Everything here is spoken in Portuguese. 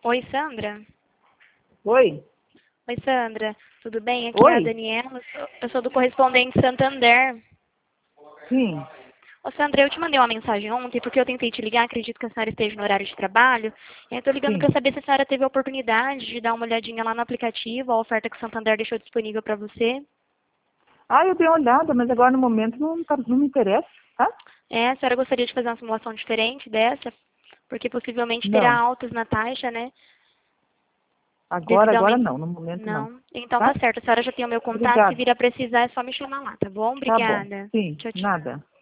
Oi, Sandra. Oi? Oi, Sandra. Tudo bem? Aqui é a Oi? Daniela. Eu sou do Correspondente Santander. Sim, Ô, Sandra, eu te mandei uma mensagem ontem porque eu tentei te ligar, acredito que a senhora esteja no horário de trabalho. Eu estou ligando sim. para saber se a senhora teve a oportunidade de dar uma olhadinha lá no aplicativo, a oferta que o Santander deixou disponível para você. Ah, eu dei uma olhada, mas agora no momento não me interessa, tá? A senhora gostaria de fazer uma simulação diferente dessa? Porque possivelmente terá Não. altas na taxa, né? Agora, Devido ao agora aumento. não, no momento não. Não? Então tá Tá? certo. A senhora já tem o meu contato. Se Obrigada. vir a precisar, é só me chamar lá, tá bom? Tá bom. Obrigada. Sim, Tchau, tchau. nada.